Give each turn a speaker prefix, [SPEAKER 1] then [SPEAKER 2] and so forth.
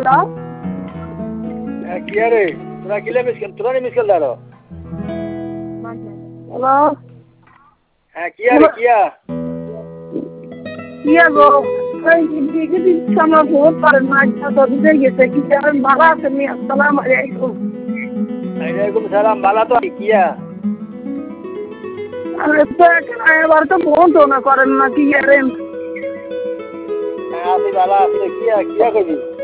[SPEAKER 1] দাও।
[SPEAKER 2] কি রে তোরা কিলে মিসকেল তোরা নি মিসকেল দাঁড়ো।
[SPEAKER 1] হ্যালো
[SPEAKER 2] কি রে
[SPEAKER 1] কিয়া গো ওই দিকে দিচ্ছ আমার ফোন করেন না তো দিতে গেছে কি করেন ভালো আছেন নি? আসসালামু আলাইকুম।
[SPEAKER 2] ওয়ালাইকুম সালাম বালা তো কিয়া
[SPEAKER 1] আরে তো এবার তো ফোন তো না করেন না কি করেন?
[SPEAKER 2] আসি বালা আছে কিয়া করবি